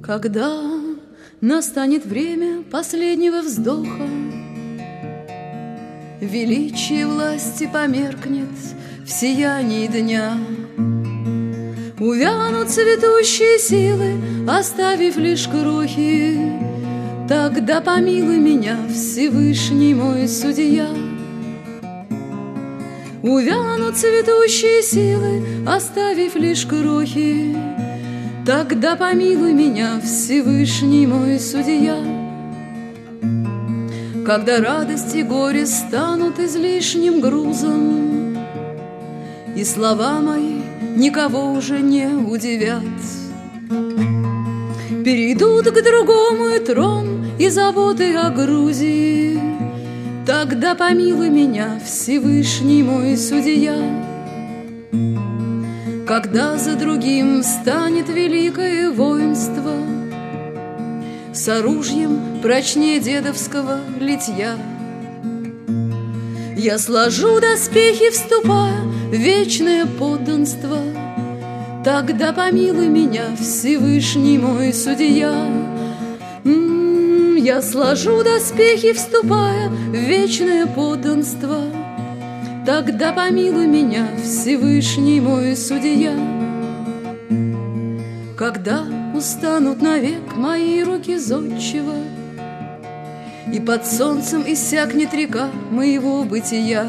Когда настанет время последнего вздоха, величие власти померкнет в сиянии дня. Увянут цветущие силы, оставив лишь крохи. Тогда помилуй меня, Всевышний мой судья. Увянут цветущие силы, оставив лишь крохи. Тогда помилуй меня, Всевышний мой судья. Когда радость и горе станут излишним грузом, и слова мои никого уже не удивят, перейдут к другому и трон, и заботы о Грузии. Тогда помилуй меня, Всевышний мой судья. Когда за другим станет великое воинство, с оружием прочнее дедовского литья, я сложу доспехи, вступая в вечное подданство. Тогда помилуй меня, Всевышний мой судья. Я сложу доспехи, вступая в вечное подданство. Тогда помилуй меня, Всевышний мой судья. Когда устанут навек мои руки зодчего, и под солнцем иссякнет река моего бытия,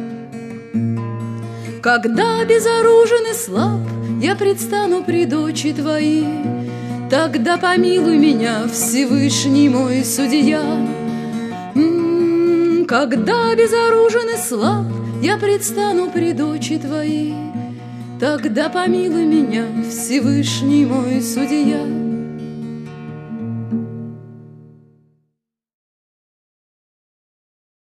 когда безоружен и слаб я предстану пред очи твои, тогда помилуй меня, Всевышний мой судья. Когда безоружен и слаб я предстану пред очи твои, тогда помилуй меня, Всевышний мой судья.